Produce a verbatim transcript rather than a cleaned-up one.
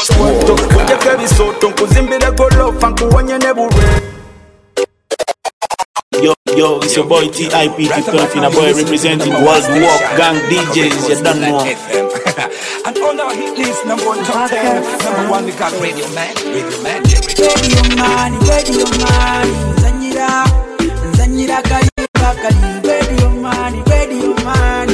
Squat up, kujya kabisoto nkuzimbira golofa nkuwanye nebure. Yo, yo, it's your boy T I P twelve in a boy representing World Walk Gang D Js, you don't know. And on our hit list, number one top ten, number one we got Radio Man, Radio Man, Radio Man, Radio Man, Zanyira, Zanyira Kali, Kali, Radio Man, Radio Man.